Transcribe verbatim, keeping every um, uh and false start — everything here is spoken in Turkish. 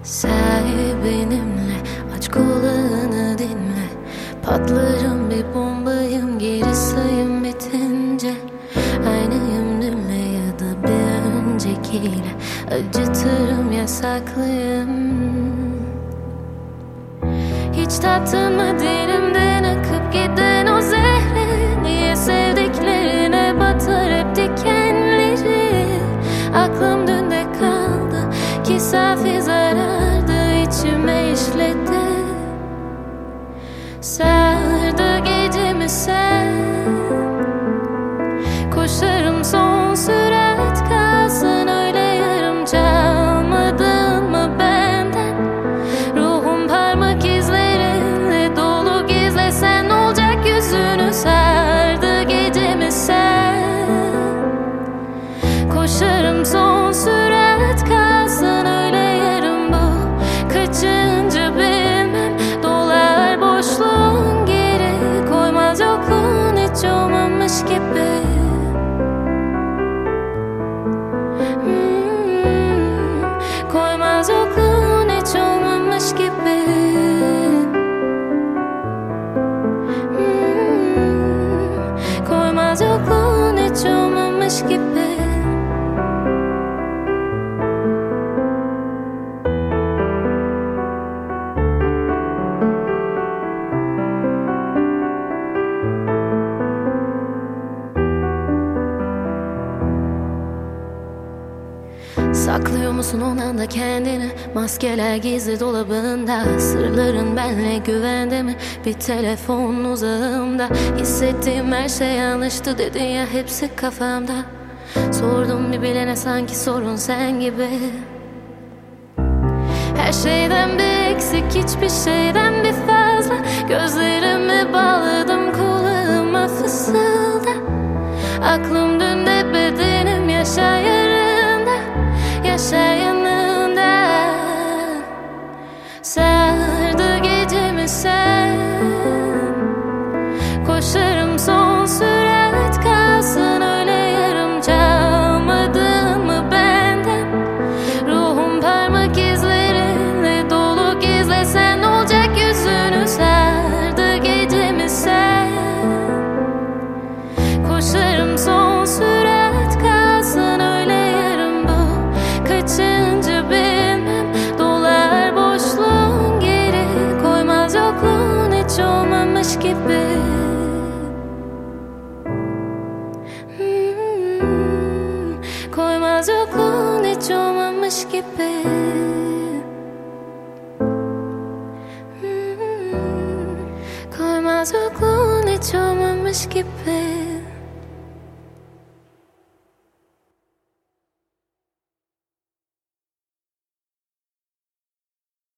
Say benimle, aç kulağını dinle. Patlarım bir bombayım, geri sayım bitince. Aynıyım dünle ya da bir öncekiyle. Acıtırım, yasaklıyım. Hiç tattın mı dilimden akıp giden o zehri? Niye sevdiklerine batar hep dikenleri? Aklım dünde kaldı ki safi zarardı, içime işledi. Sardı gecemi sen. Koşarım son sürat, kalsın öyle yarım. Çalmadın mı benden? Ruhum parmak izlerinle dolu, gizlesen olacak yüzünü. Sardı gecemi sen. Koşarım son sürat, kalsın öyle yarım. Bu kaçıncı bilmem, dolar boşluğun geri. Koymaz yokluğun hiç olmamış gibi. hmm, Koymaz yokluğun hiç olmamış gibi. hmm, Koymaz yokluğun hiç olmamış gibi. Saklıyor musun ondan da kendini? Maskeler gizli dolabında. Sırların benle güvende mi? Bir telefon uzağımda. Hissettiğim her şey yanlıştı dedin ya, hepsi kafamda. Sordum bir bilene, sanki sorun sen gibi. Her şeyden bir eksik, hiçbir şeyden bir fazla. Gözlerimi bağladım, kulağıma fısılda. Aklım dünde, bedenim yaşa yarında. Yaşa yanında. Sardı gecemi sen. Koşarım son sürat, kalsın öyle yarım. Çalmadın mı benden? Ruhum parmak izlerinle dolu, gizlesen olacak yüzünü. Sardı gecemi sen. Koşarım son sürat, kalsın öyle yarım. Bu kaçıncı bilmem, dolar boşluğun geri. Koymaz yokluğun hiç olmamış gibi. hmm, Koymaz yokluğun hiç olmamış gibi. hmm, Koymaz yokluğun hiç olmamış gibi.